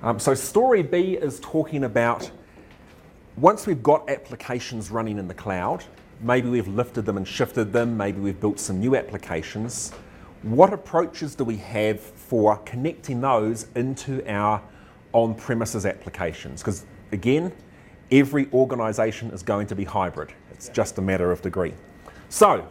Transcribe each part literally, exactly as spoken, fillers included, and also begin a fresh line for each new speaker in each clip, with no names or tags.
Um, so story B is talking about once we've got applications running in the cloud, maybe we've lifted them and shifted them, maybe we've built some new applications, what approaches do we have for connecting those into our on-premises applications? Because again, every organisation is going to be hybrid. It's just a matter of degree. So,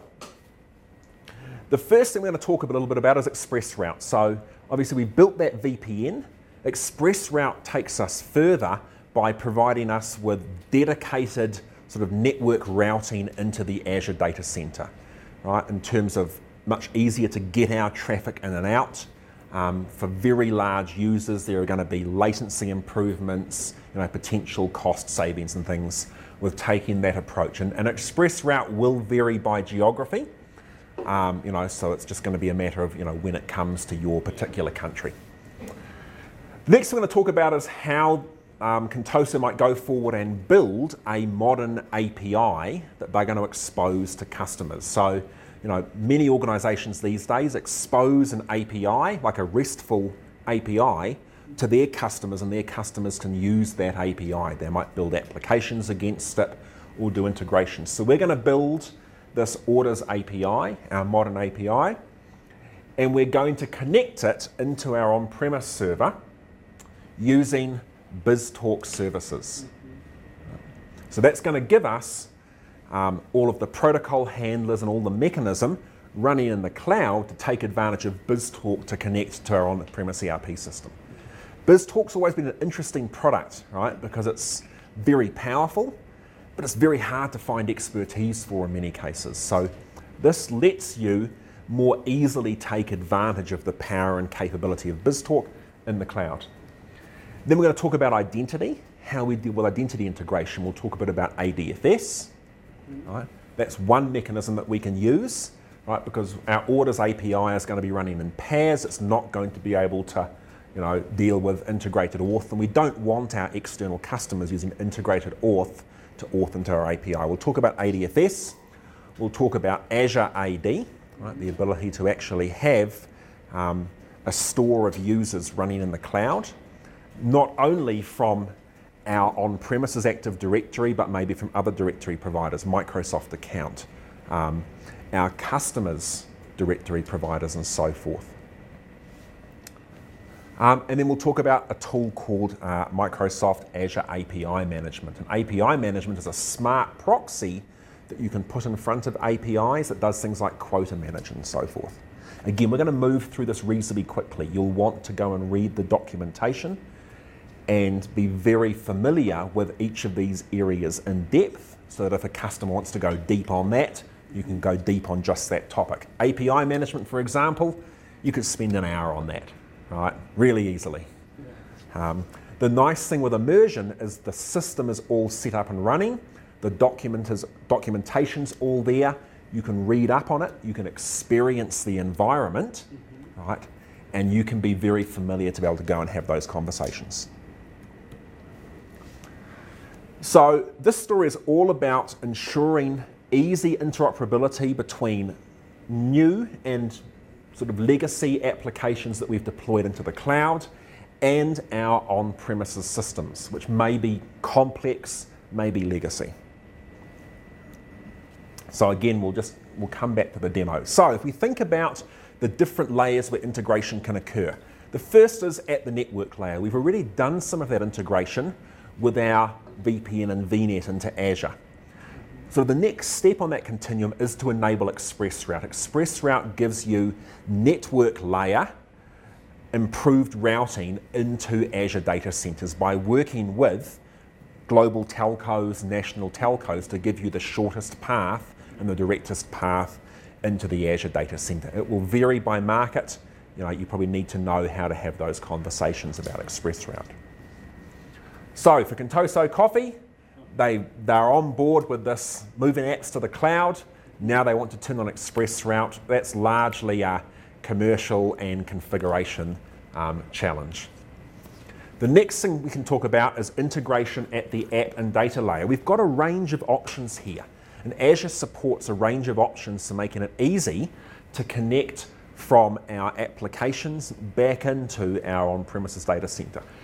the first thing we're going to talk a little bit about is ExpressRoute. So, obviously we built that V P N. ExpressRoute takes us further by providing us with dedicated sort of network routing into the Azure data center, right? In terms of much easier to get our traffic in and out. Um, for very large users, there are going to be latency improvements, you know, potential cost savings and things with taking that approach. And, and ExpressRoute will vary by geography, um, you know, so it's just going to be a matter of, you know, when it comes to your particular country. The next thing we're going to talk about is how um, Contoso might go forward and build a modern A P I that they're going to expose to customers. So, you know, many organisations these days expose an A P I, like a RESTful A P I, to their customers, and their customers can use that A P I. They might build applications against it or do integrations. So we're going to build this Orders A P I, our modern A P I, and we're going to connect it into our on-premise server using BizTalk services. So that's going to give us um, all of the protocol handlers and all the mechanism running in the cloud to take advantage of BizTalk to connect to our on-premise E R P system. BizTalk's always been an interesting product, right? Because it's very powerful, but it's very hard to find expertise for in many cases. So this lets you more easily take advantage of the power and capability of BizTalk in the cloud. Then we're going to talk about identity, how we deal with identity integration. We'll talk a bit about A D F S. Right? That's one mechanism that we can use, right? Because our Orders A P I is going to be running in P A S. It's not going to be able to, you know, deal with integrated auth, and we don't want our external customers using integrated auth to auth into our A P I. We'll talk about A D F S. We'll talk about Azure A D, right? The ability to actually have um, a store of users running in the cloud, not only from our on-premises Active Directory, but maybe from other directory providers, Microsoft account, um, our customers' directory providers, and so forth. Um, and then we'll talk about a tool called uh, Microsoft Azure A P I Management. And A P I Management is a smart proxy that you can put in front of A P Is that does things like quota manage and so forth. Again, we're going to move through this reasonably quickly. You'll want to go and read the documentation and be very familiar with each of these areas in depth, so that if a customer wants to go deep on that, you can go deep on just that topic. A P I management, for example, you could spend an hour on that, right? Really easily. Um, the nice thing with immersion is the system is all set up and running. The document is, documentation's all there. You can read up on it. You can experience the environment, mm-hmm. right? And you can be very familiar to be able to go and have those conversations. So this story is all about ensuring easy interoperability between new and sort of legacy applications that we've deployed into the cloud and our on-premises systems, which may be complex, may be legacy. So again, we'll just we'll come back to the demo. So if we think about the different layers where integration can occur, the first is at the network layer. We've already done some of that integration with our V P N and V NET into Azure. So the next step on that continuum is to enable ExpressRoute. ExpressRoute gives you network layer improved routing into Azure data centers by working with global telcos, national telcos, to give you the shortest path and the directest path into the Azure data center. It will vary by market. You know, you probably need to know how to have those conversations about ExpressRoute. So for Contoso Coffee, they, they're on board with this moving apps to the cloud. Now they want to turn on ExpressRoute. That's largely a commercial and configuration um, challenge. The next thing we can talk about is integration at the app and data layer. We've got a range of options here, and Azure supports a range of options for making it easy to connect from our applications back into our on-premises data center.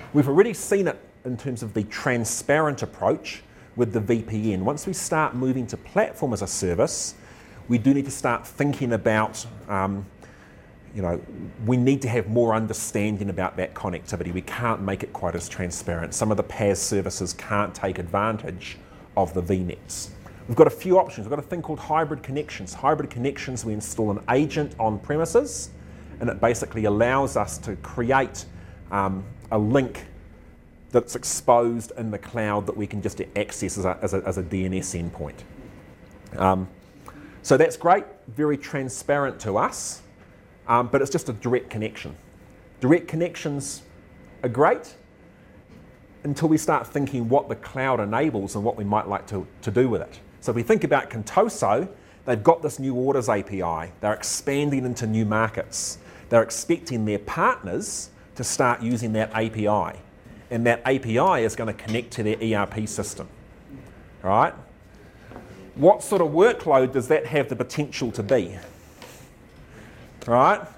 We've already seen it in terms of the transparent approach with the V P N. Once we start moving to platform as a service, we do need to start thinking about, um, you know, we need to have more understanding about that connectivity. We can't make it quite as transparent. Some of the P A S services can't take advantage of the V NETs. We've got a few options. We've got a thing called hybrid connections. Hybrid connections, we install an agent on premises, and it basically allows us to create um, a link that's exposed in the cloud that we can just access as a, as a, as a D N S endpoint. Um, so that's great, very transparent to us, um, but it's just a direct connection. Direct connections are great until we start thinking what the cloud enables and what we might like to, to do with it. So if we think about Contoso, they've got this new orders A P I. They're expanding into new markets. They're expecting their partners to start using that A P I. And that A P I is going to connect to their E R P system, right? What sort of workload does that have the potential to be, right?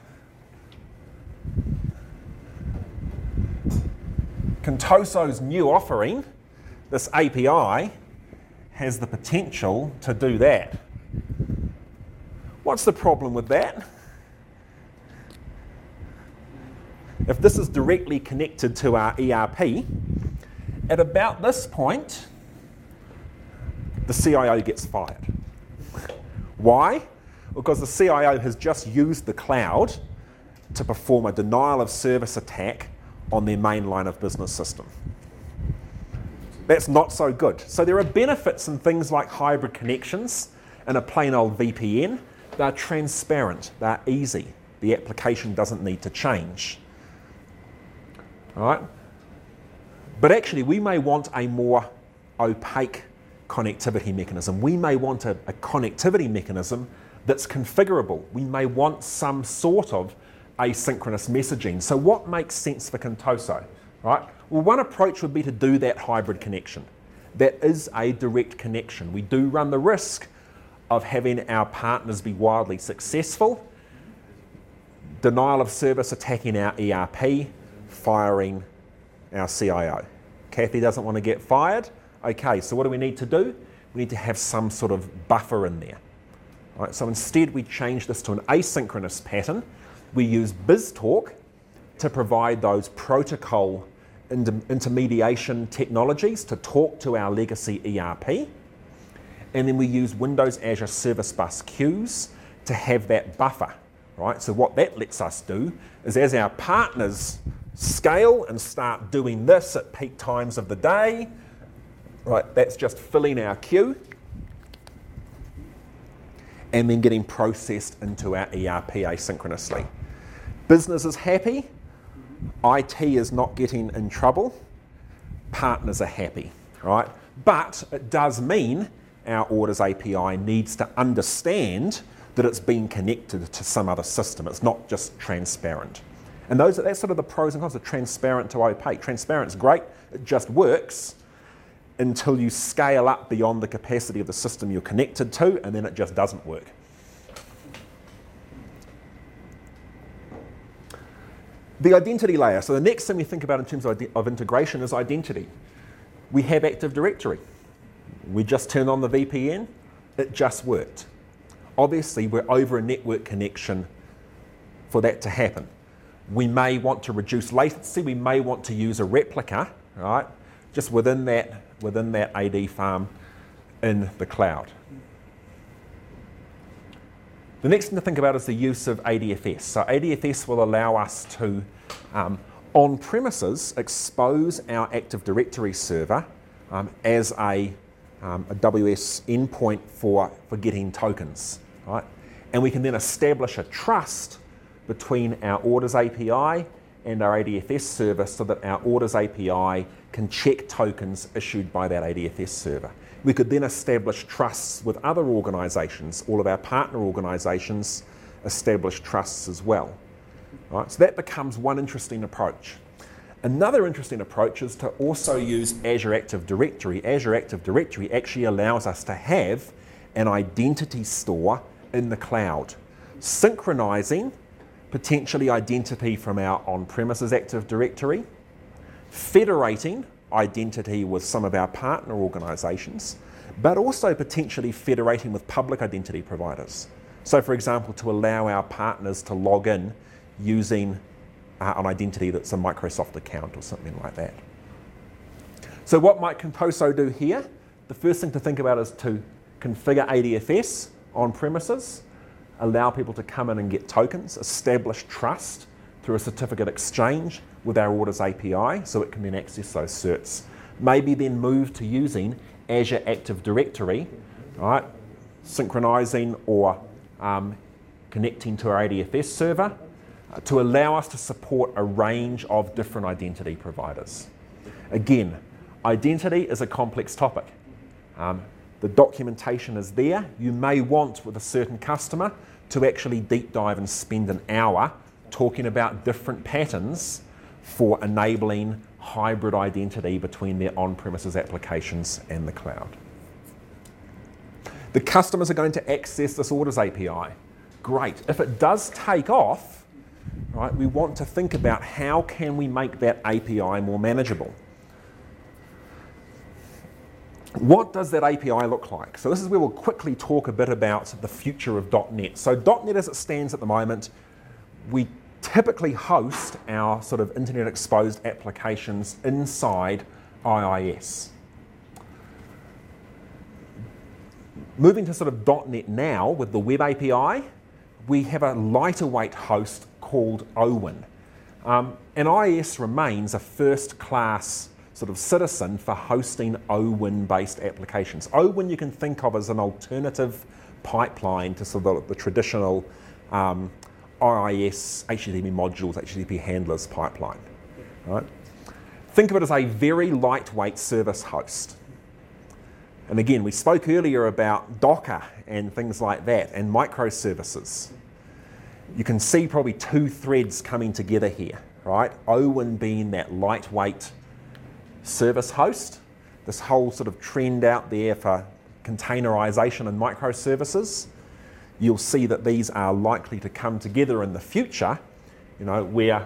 Contoso's new offering, this A P I, has the potential to do that. What's the problem with that? If this is directly connected to our E R P, at about this point, the C I O gets fired. Why? Because the C I O has just used the cloud to perform a denial of service attack on their main line of business system. That's not so good. So there are benefits in things like hybrid connections and a plain old V P N. They're transparent, they're easy. The application doesn't need to change. All right? But actually, we may want a more opaque connectivity mechanism. We may want a, a connectivity mechanism that's configurable. We may want some sort of asynchronous messaging. So what makes sense for Contoso, right? Well, one approach would be to do that hybrid connection. That is a direct connection. We do run the risk of having our partners be wildly successful, denial of service attacking our E R P, firing our C I O. Kathy doesn't want to get fired. Okay, so what do we need to do? We need to have some sort of buffer in there. All right, so instead we change this to an asynchronous pattern. We use BizTalk to provide those protocol inter intermediation technologies to talk to our legacy E R P. And then we use Windows Azure Service Bus queues to have that buffer, right? So what that lets us do is as our partners scale and start doing this at peak times of the day, right, that's just filling our queue and then getting processed into our E R P asynchronously. Business is happy, I T is not getting in trouble, partners are happy, right? But it does mean our orders A P I needs to understand that it's been connected to some other system. It's not just transparent. And those are, that's sort of the pros and cons of transparent to opaque. Transparent's great, it just works until you scale up beyond the capacity of the system you're connected to, and then it just doesn't work. The identity layer. So the next thing we think about in terms of, of integration is identity. We have Active Directory. We just turned on the V P N, it just worked. Obviously, we're over a network connection for that to happen. We may want to reduce latency, we may want to use a replica, right, just within that, within that A D farm in the cloud. The next thing to think about is the use of A D F S. So A D F S will allow us to, um, on premises, expose our Active Directory server um, as a Um, a W S endpoint for, for getting tokens, right? And we can then establish a trust between our orders A P I and our A D F S server so that our orders A P I can check tokens issued by that A D F S server. We could then establish trusts with other organisations. All of our partner organisations establish trusts as well, right? So that becomes one interesting approach. Another interesting approach is to also use Azure Active Directory. Azure Active Directory actually allows us to have an identity store in the cloud, synchronizing potentially identity from our on-premises Active Directory federating identity with some of our partner organisations, but also potentially federating with public identity providers. So for example, to allow our partners to log in using uh, an identity that's a Microsoft account or something like that. So what might Contoso do here? The first thing to think about is to configure A D F S on premises, allow people to come in and get tokens, establish trust through a certificate exchange with our Orders A P I so it can then access those certs. Maybe then move to using Azure Active Directory, right, synchronizing or um, connecting to our A D F S server uh, to allow us to support a range of different identity providers. Again, identity is a complex topic. Um, the documentation is there. You may want, with a certain customer, to actually deep dive and spend an hour talking about different patterns for enabling hybrid identity between their on-premises applications and the cloud. The customers are going to access this Orders A P I. Great. If it does take off, right, we want to think about how can we make that A P I more manageable. What does that A P I look like? So this is where we'll quickly talk a bit about the future of dot net. So dot net as it stands at the moment, we typically host our sort of internet exposed applications inside I I S. Moving to sort of dot net now with the web A P I, we have a lighter weight host called Owin. Um, and I I S remains a first class sort of citizen for hosting Owin based applications. Owin you can think of as an alternative pipeline to sort of the traditional um, I I S, H T T P modules, H T T P handlers pipeline. Right? Think of it as a very lightweight service host. And again, we spoke earlier about Docker and things like that and microservices. You can see probably two threads coming together here, right? Owin being that lightweight service host, this whole sort of trend out there for containerization and microservices. You'll see that these are likely to come together in the future, you know, where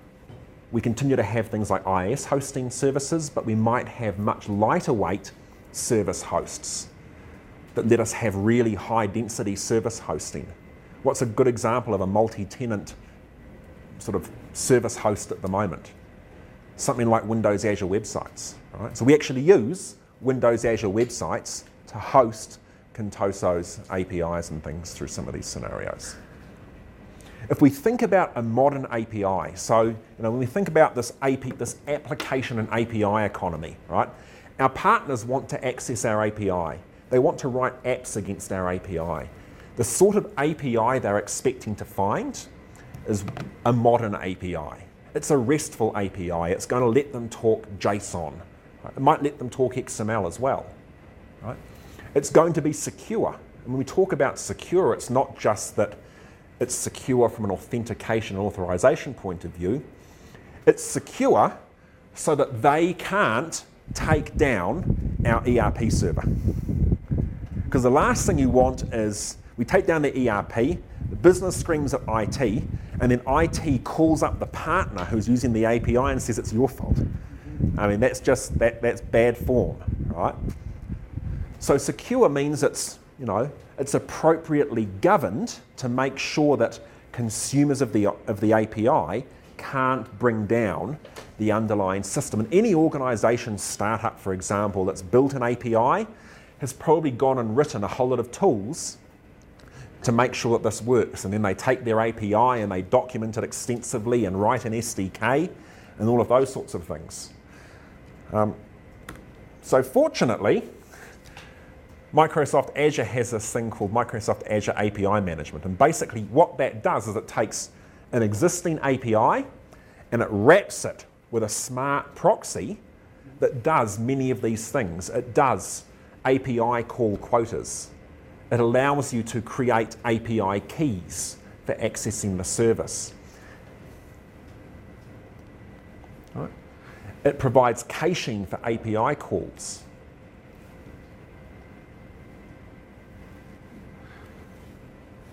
we continue to have things like I I S hosting services, but we might have much lighter weight service hosts that let us have really high density service hosting. What's a good example of a multi-tenant sort of service host at the moment? Something like Windows Azure websites. Right? So we actually use Windows Azure websites to host Contoso's A P Is and things through some of these scenarios. If we think about a modern A P I, so you know, when we think about this, A P, this application and A P I economy, right? Our partners want to access our A P I. They want to write apps against our A P I. The sort of A P I they're expecting to find is a modern A P I. It's a RESTful A P I. It's going to let them talk JSON. Right? It might let them talk X M L as well. Right? It's going to be secure. And when we talk about secure, it's not just that it's secure from an authentication and authorization point of view. It's secure so that they can't take down our E R P server. Because the last thing you want is we take down the E R P, the business screams at I T, and then I T calls up the partner who's using the A P I and says it's your fault. I mean, that's just, that, that's bad form, right? So secure means it's, you know, it's appropriately governed to make sure that consumers of the, of the A P I can't bring down the underlying system. And any organisation, startup for example, that's built an A P I has probably gone and written a whole lot of tools to make sure that this works. And then they take their A P I and they document it extensively and write an S D K and all of those sorts of things. Um, so fortunately, Microsoft Azure has this thing called Microsoft Azure A P I Management. And basically what that does is it takes an existing A P I and it wraps it with a smart proxy that does many of these things. It does A P I call quotas. It allows you to create A P I keys for accessing the service. Right. It provides caching for A P I calls.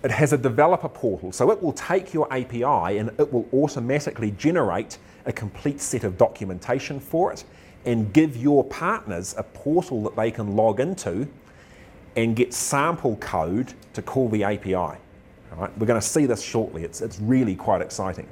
It has a developer portal, so it will take your A P I and it will automatically generate a complete set of documentation for it and give your partners a portal that they can log into and get sample code to call the A P I. All right? We're going to see this shortly. It's, it's really quite exciting.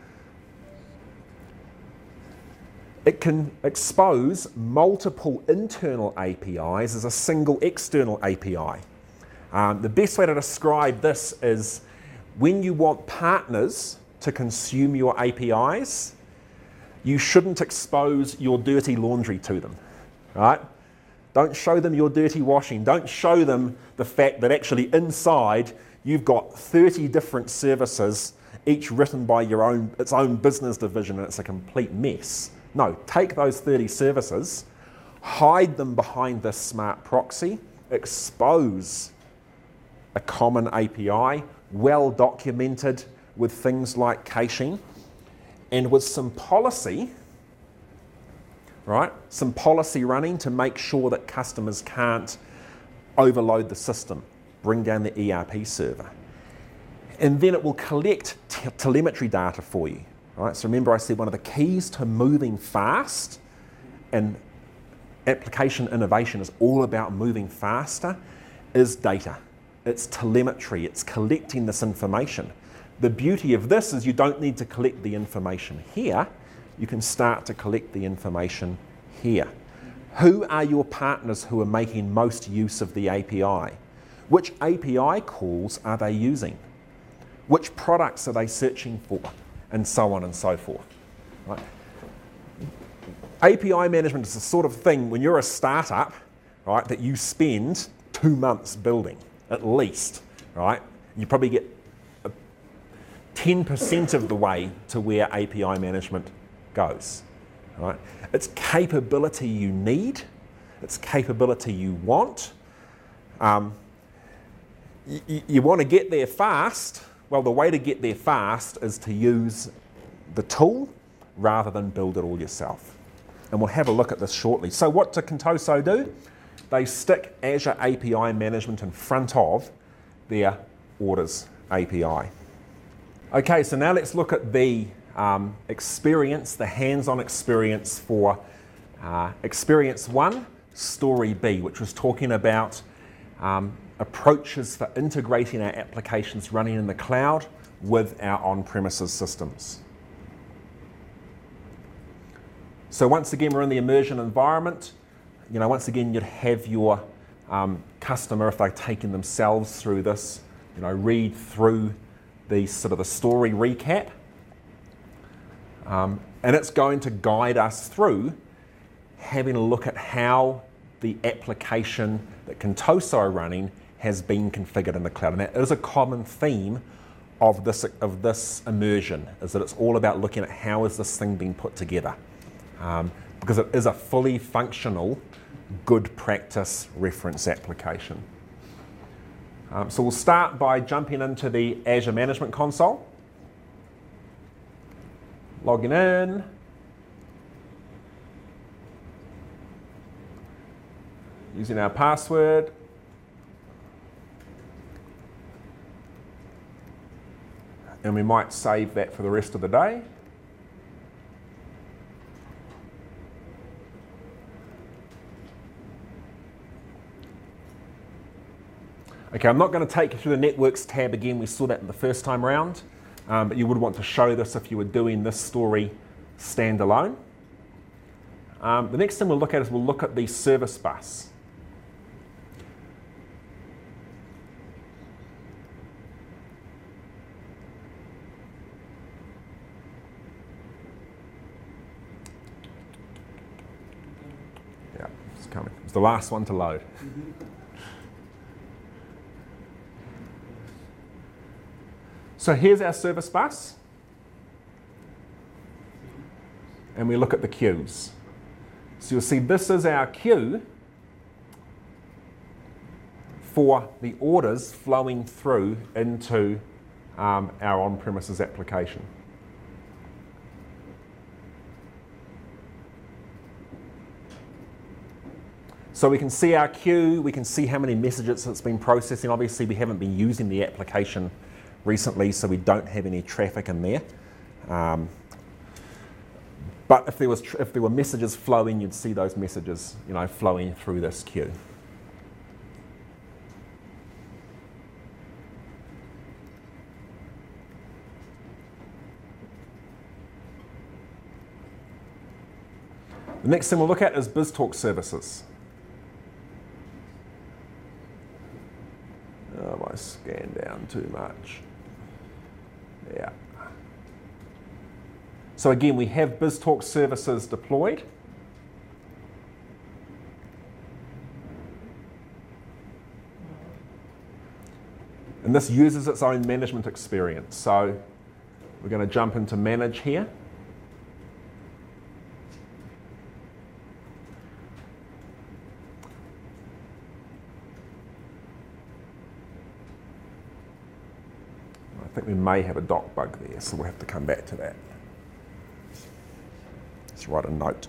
It can expose multiple internal A P Is as a single external A P I. Um, the best way to describe this is when you want partners to consume your A P Is, you shouldn't expose your dirty laundry to them, right? Don't show them your dirty washing. Don't show them the fact that actually inside you've got thirty different services, each written by your own, its own business division, and it's a complete mess. No, take those thirty services, hide them behind this smart proxy, expose a common A P I, well documented with things like caching, and with some policy, right? Some policy running to make sure that customers can't overload the system, bring down the E R P server. And then it will collect te- telemetry data for you, right? So remember I said one of the keys to moving fast and application innovation is all about moving faster is data. It's telemetry, it's collecting this information. The beauty of this is you don't need to collect the information here, you can start to collect the information here. Who are your partners who are making most use of the A P I? Which A P I calls are they using? Which products are they searching for? And so on and so forth. Right? A P I management is the sort of thing when you're a startup, right, that you spend two months building. At least, right? You probably get ten percent of the way to where A P I management goes, right? It's capability you need, it's capability you want. Um, you, you want to get there fast. Well, the way to get there fast is to use the tool rather than build it all yourself. And we'll have a look at this shortly. So what do Contoso do? They stick Azure A P I management in front of their orders A P I. Okay, so now let's look at the um, experience, the hands-on experience for uh, experience one, story B, which was talking about um, approaches for integrating our applications running in the cloud with our on-premises systems. So once again, we're in the immersion environment. You know, once again, you'd have your um, customer, if they've taken themselves through this, you know, read through the sort of the story recap. Um, and it's going to guide us through having a look at how the application that Contoso are running has been configured in the cloud. And that is a common theme of this, of this immersion, is that it's all about looking at how is this thing being put together. Um, because it is a fully functional, good practice reference application. Um, so we'll start by jumping into the Azure Management Console. Logging in. Using our password. And we might save that for the rest of the day. Okay, I'm not going to take you through the Networks tab again. We saw that the first time around, um, but you would want to show this if you were doing this story standalone. Um, the next thing we'll look at is we'll look at the service bus. Yeah, it's coming. It's the last one to load. So here's our service bus, and we look at the queues. So you'll see this is our queue for the orders flowing through into um, our on-premises application. So we can see our queue, we can see how many messages it's been processing. Obviously we haven't been using the application recently, so we don't have any traffic in there. Um, but if there was tr if there were messages flowing, you'd see those messages, you know, flowing through this queue. The next thing we'll look at is BizTalk services. Oh, I scanned down too much. Yeah. So again, we have BizTalk services deployed. And this uses its own management experience. So we're going to jump into Manage here. I think we may have a doc bug there, so we'll have to come back to that. Let's write a note.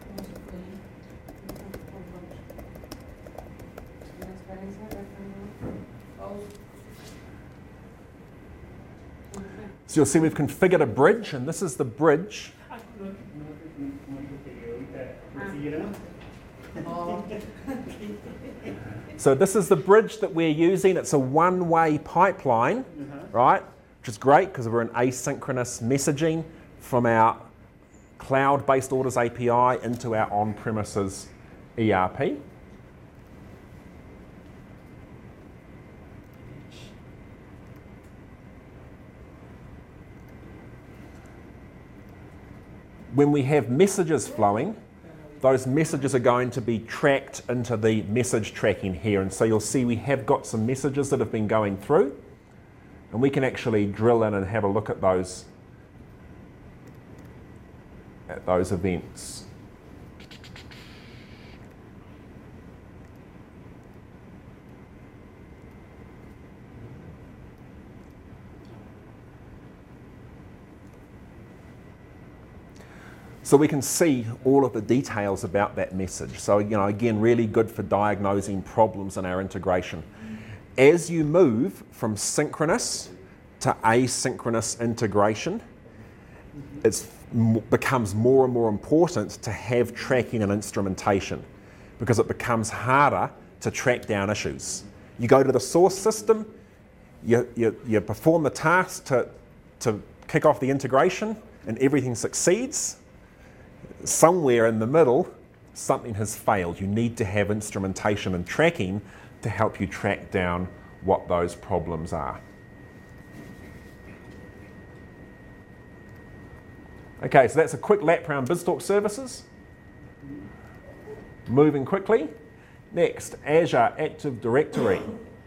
So you'll see we've configured a bridge, and this is the bridge. So this is the bridge that we're using. It's a one-way pipeline, right? Which is great because we're in asynchronous messaging from our cloud-based orders A P I into our on-premises E R P. When we have messages flowing, those messages are going to be tracked into the message tracking here. And so you'll see we have got some messages that have been going through. And we can actually drill in and have a look at those, at those events. So we can see all of the details about that message. So, you know, again, really good for diagnosing problems in our integration. As you move from synchronous to asynchronous integration, it becomes more and more important to have tracking and instrumentation because it becomes harder to track down issues. You go to the source system, you, you, you perform the task to, to kick off the integration, and everything succeeds. Somewhere in the middle, something has failed. You need to have instrumentation and tracking to help you track down what those problems are. Okay, so that's a quick lap around BizTalk services. Moving quickly. Next, Azure Active Directory.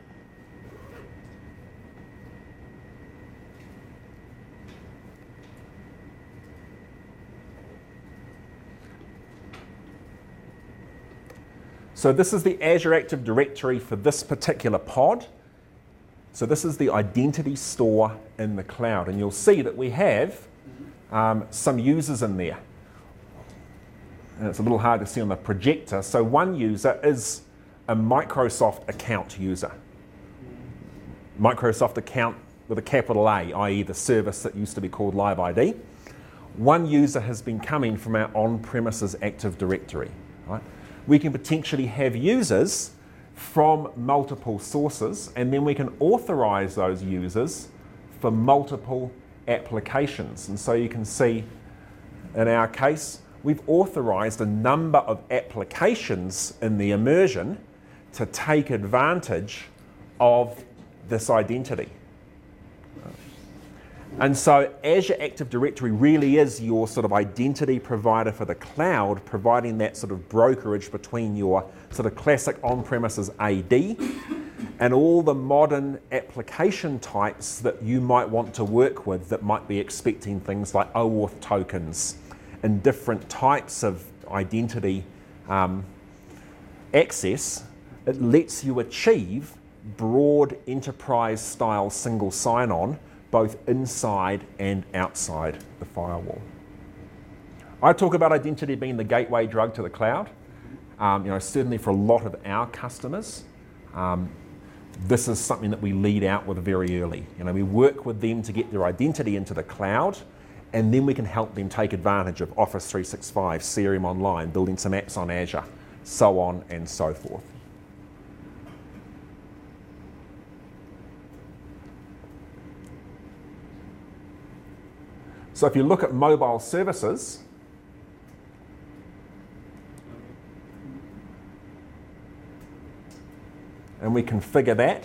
So this is the Azure Active Directory for this particular pod. So this is the identity store in the cloud. And you'll see that we have um, some users in there. And it's a little hard to see on the projector. So one user is a Microsoft account user. Microsoft account with a capital A, that is the service that used to be called Live I D. One user has been coming from our on-premises Active Directory. Right? We can potentially have users from multiple sources, and then we can authorize those users for multiple applications. And so you can see in our case, we've authorized a number of applications in the immersion to take advantage of this identity. And so Azure Active Directory really is your sort of identity provider for the cloud, providing that sort of brokerage between your sort of classic on-premises A D and all the modern application types that you might want to work with that might be expecting things like OAuth tokens and different types of identity um, access. It lets you achieve broad enterprise-style single sign-on both inside and outside the firewall. I talk about identity being the gateway drug to the cloud. Um, you know, certainly for a lot of our customers, um, this is something that we lead out with very early. You know, we work with them to get their identity into the cloud, and then we can help them take advantage of Office three sixty-five, C R M Online, building some apps on Azure, so on and so forth. So if you look at mobile services, and we configure that,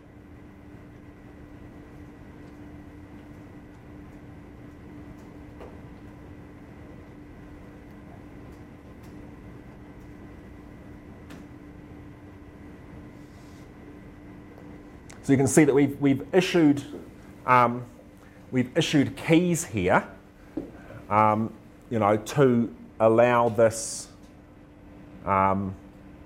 so you can see that we've, we've issued um, we've issued keys here, um, you know, to allow this. Um,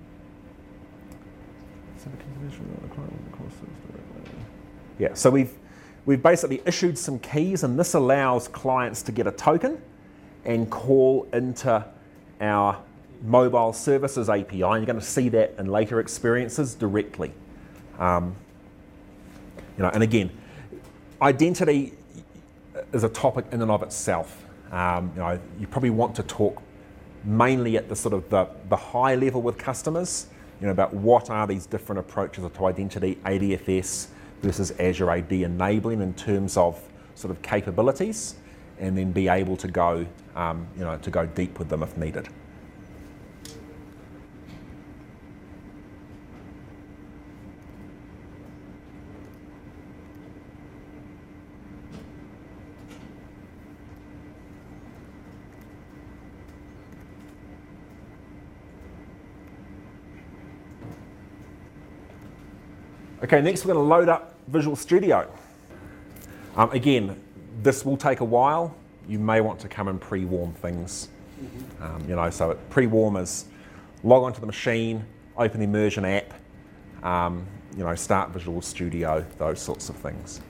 Yeah, so we've we've basically issued some keys, and this allows clients to get a token and call into our mobile services A P I. And you're going to see that in later experiences directly. Um, you know, and again, identity is a topic in and of itself. Um, you know, you probably want to talk mainly at the sort of the, the high level with customers. You know, about what are these different approaches to identity, A D F S versus Azure A D enabling in terms of sort of capabilities, and then be able to go, um, you know, to go deep with them if needed. Okay, next we're going to load up Visual Studio. Um, again, this will take a while. You may want to come and pre-warm things. Mm-hmm. um, you know, so it pre-warm is log onto the machine, open the Immersion app, um, you know, start Visual Studio, those sorts of things.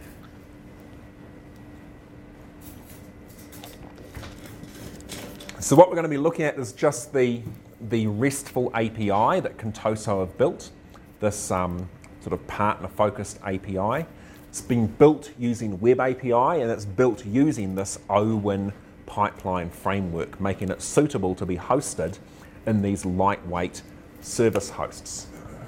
So what we're going to be looking at is just the, the RESTful A P I that Contoso have built. This um, sort of partner-focused A P I. It's been built using Web A P I, and it's built using this O W N pipeline framework, making it suitable to be hosted in these lightweight service hosts.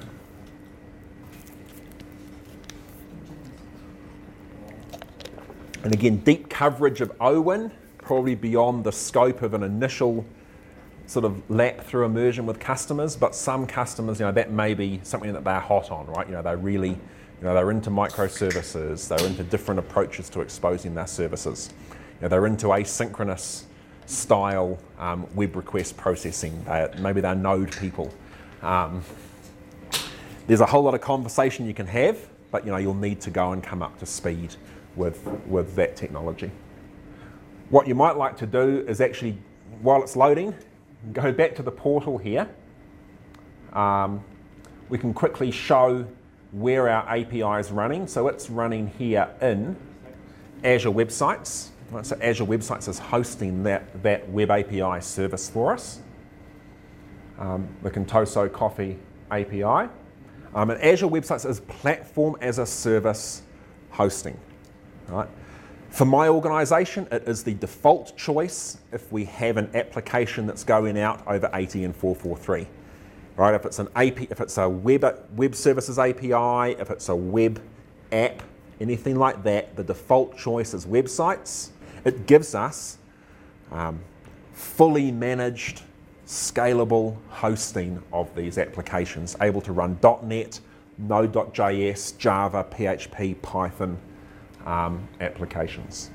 And again, deep coverage of O W N, probably beyond the scope of an initial sort of lap through immersion with customers, but some customers, you know, that may be something that they're hot on, right? You know, they're really, you know, they're into microservices, they're into different approaches to exposing their services. You know, they're into asynchronous style um, web request processing. They're, maybe they're node people. Um, there's a whole lot of conversation you can have, but you know, you'll need to go and come up to speed with, with that technology. What you might like to do is actually, while it's loading, go back to the portal here. Um, we can quickly show where our A P I is running. So it's running here in Azure Websites. Right, so Azure Websites is hosting that, that Web A P I service for us. Um, the Contoso Coffee A P I. Um, and Azure Websites is platform as a service hosting. Right? For my organisation, it is the default choice if we have an application that's going out over A T N four forty-three. Right? If it's an A P I, if it's a web web services A P I, if it's a web app, anything like that, the default choice is websites. It gives us um, fully managed, scalable hosting of these applications, able to run .NET, Node dot J S, Java, P H P, Python. Um, applications.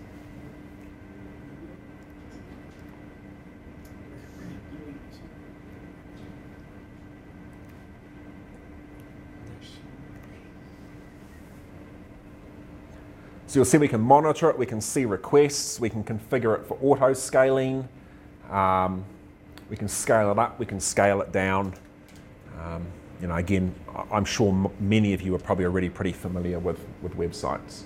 So you'll see we can monitor it, we can see requests, we can configure it for auto scaling, um, we can scale it up, we can scale it down. Um, you know, again, I'm sure m many of you are probably already pretty familiar with, with websites.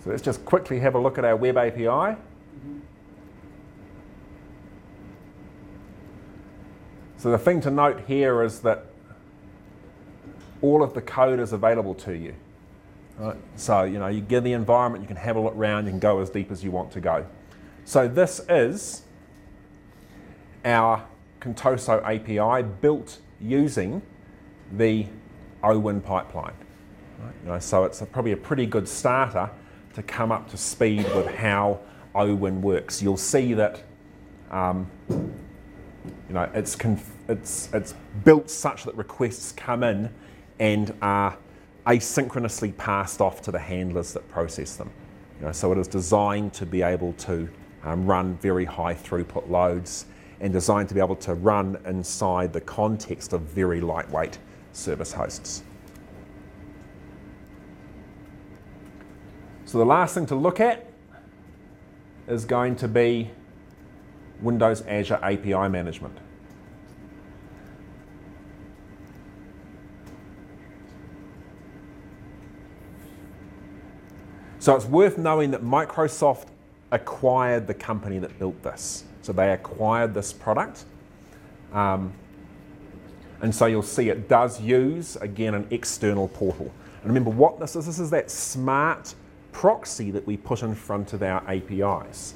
So let's just quickly have a look at our web A P I. So the thing to note here is that all of the code is available to you. Right? So you know, you get the environment, you can have a look around, you can go as deep as you want to go. So this is our Contoso A P I built using the O Win pipeline. Right? You know, so it's a, probably a pretty good starter to come up to speed with how O Win works. You'll see that um, you know, it's, conf it's, it's built such that requests come in and are asynchronously passed off to the handlers that process them. You know, so it is designed to be able to um, run very high throughput loads and designed to be able to run inside the context of very lightweight service hosts. So the last thing to look at is going to be Windows Azure A P I management. So it's worth knowing that Microsoft acquired the company that built this. So they acquired this product. Um, and so you'll see it does use, again, an external portal. And remember what this is, this is that smart proxy that we put in front of our A P Is.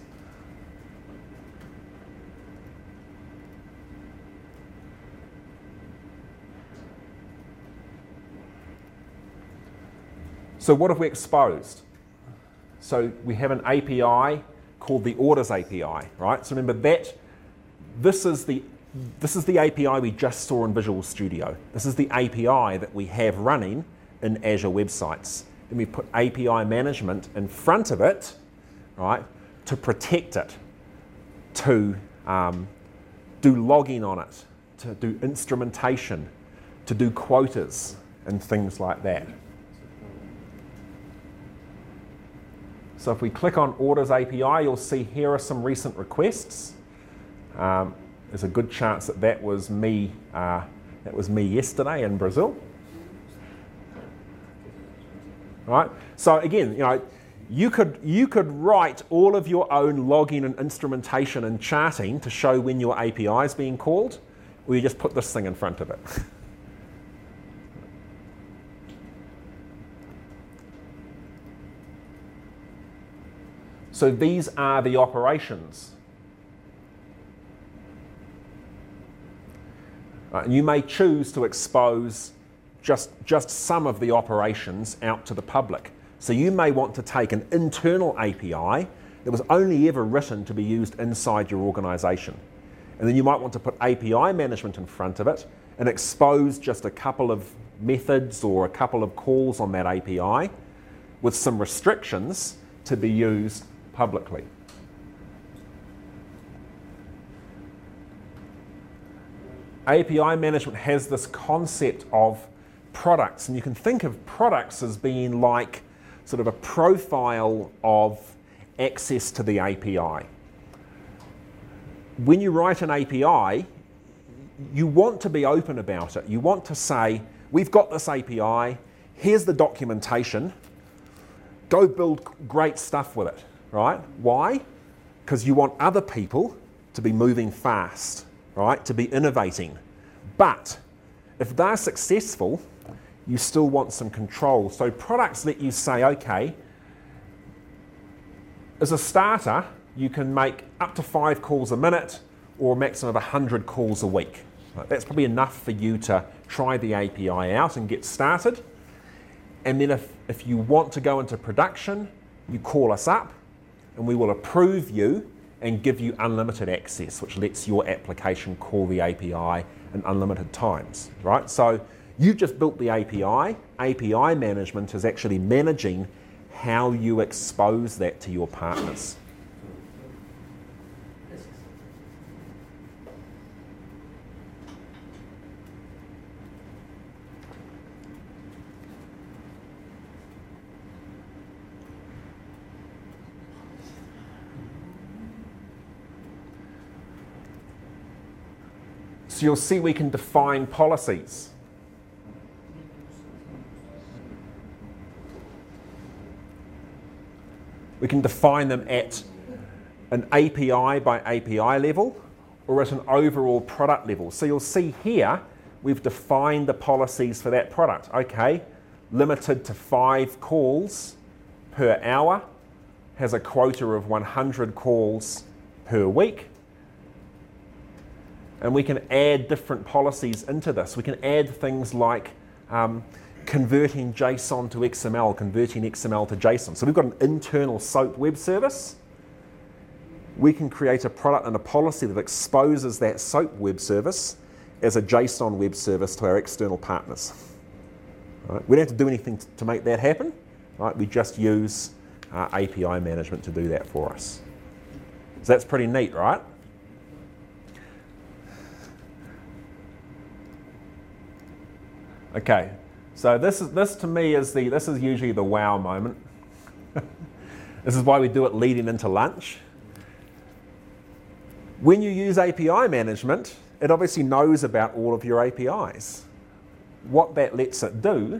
So what have we exposed? So we have an A P I called the Orders A P I, right? So remember that this is the this is the A P I we just saw in Visual Studio. This is the A P I that we have running in Azure websites. And we put A P I management in front of it, right, to protect it, to um, do logging on it, to do instrumentation, to do quotas and things like that. So if we click on Orders A P I, you'll see here are some recent requests. Um, there's a good chance that that was me. Uh, that was me yesterday in Brazil. Right. So again, you know, you could you could write all of your own login and instrumentation and charting to show when your A P I is being called, or you just put this thing in front of it. So these are the operations. Uh, and you may choose to expose just, just some of the operations out to the public. So you may want to take an internal A P I that was only ever written to be used inside your organization. And then you might want to put A P I management in front of it and expose just a couple of methods or a couple of calls on that A P I with some restrictions to be used publicly. A P I management has this concept of products, and you can think of products as being like sort of a profile of access to the A P I. When you write an A P I, you want to be open about it. You want to say, we've got this A P I, here's the documentation, go build great stuff with it. Right? Why? Because you want other people to be moving fast, right? To be innovating. But if they're successful, you still want some control. So products let you say, okay, as a starter, you can make up to five calls a minute or a maximum of one hundred calls a week. Right? That's probably enough for you to try the A P I out and get started. And then if, if you want to go into production, you call us up, and we will approve you and give you unlimited access, which lets your application call the A P I in unlimited times, right? So you've just built the A P I. A P I management is actually managing how you expose that to your partners. So you'll see we can define policies. We can define them at an A P I by A P I level or at an overall product level. So you'll see here, we've defined the policies for that product. Okay, limited to five calls per hour, has a quota of one hundred calls per week. And we can add different policies into this. We can add things like um, converting JSON to X M L, converting X M L to JSON. So we've got an internal SOAP web service. We can create a product and a policy that exposes that SOAP web service as a JSON web service to our external partners. Right? We don't have to do anything to make that happen. Right? We just use uh, A P I management to do that for us. So that's pretty neat, right? Okay, so this is this to me is the this is usually the wow moment. This is why we do it leading into lunch. When you use A P I management, it obviously knows about all of your A P Is. What that lets it do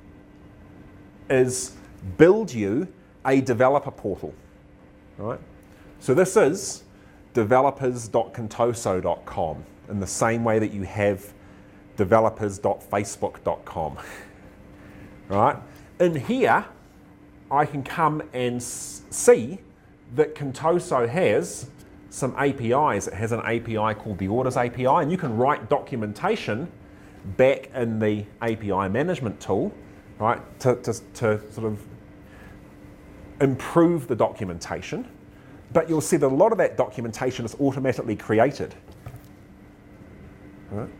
is build you a developer portal, right? So this is developers dot contoso dot com in the same way that you have developers dot facebook dot com, right? In here, I can come and s see that Contoso has some A P Is. It has an A P I called the Orders A P I, and you can write documentation back in the A P I management tool, right, to, to, to sort of improve the documentation. But you'll see that a lot of that documentation is automatically created. Right?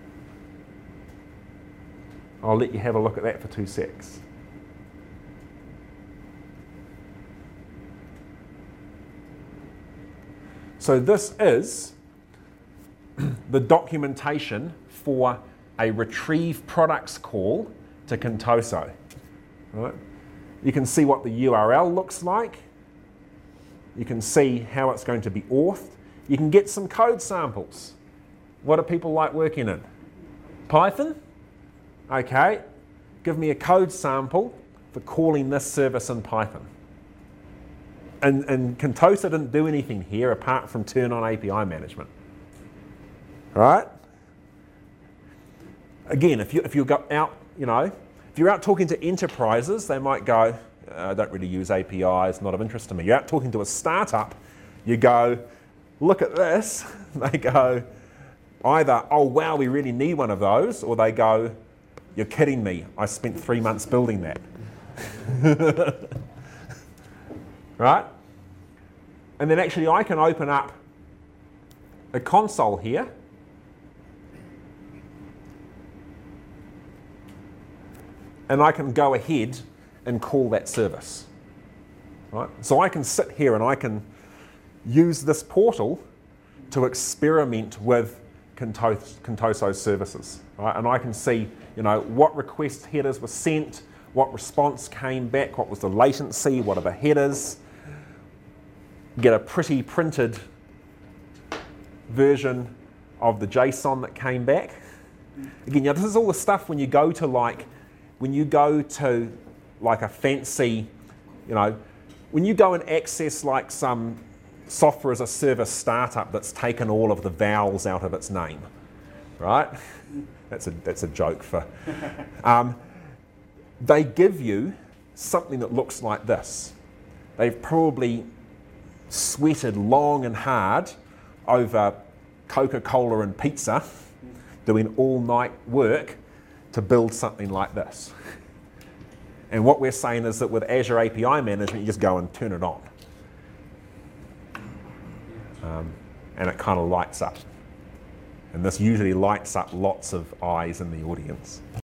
I'll let you have a look at that for two secs. So this is the documentation for a retrieve products call to Contoso. Right? You can see what the U R L looks like. You can see how it's going to be authed. You can get some code samples. What do people like working in? Python? Okay, give me a code sample for calling this service in Python. And, and Contoso didn't do anything here apart from turn on A P I management. Right? Again, if you if you go out, you know, if you're out talking to enterprises, they might go, I don't really use A P Is, not of interest to me. You're out talking to a startup, you go, look at this. They go, either, oh wow, we really need one of those, or they go, you're kidding me, I spent three months building that. Right? And then actually I can open up a console here. And I can go ahead and call that service. Right? So I can sit here and I can use this portal to experiment with Contoso services. Right? And I can see, you know, what request headers were sent, what response came back, what was the latency, what are the headers. Get a pretty printed version of the JSON that came back. Again, you know, this is all the stuff when you go to like, when you go to like a fancy, you know, when you go and access like some software as a service startup that's taken all of the vowels out of its name, right? That's a, that's a joke for, um, they give you something that looks like this. They've probably sweated long and hard over Coca-Cola and pizza, doing all-night work to build something like this. And what we're saying is that with Azure A P I management, you just go and turn it on. Um, and it kind of lights up. And this usually lights up lots of eyes in the audience.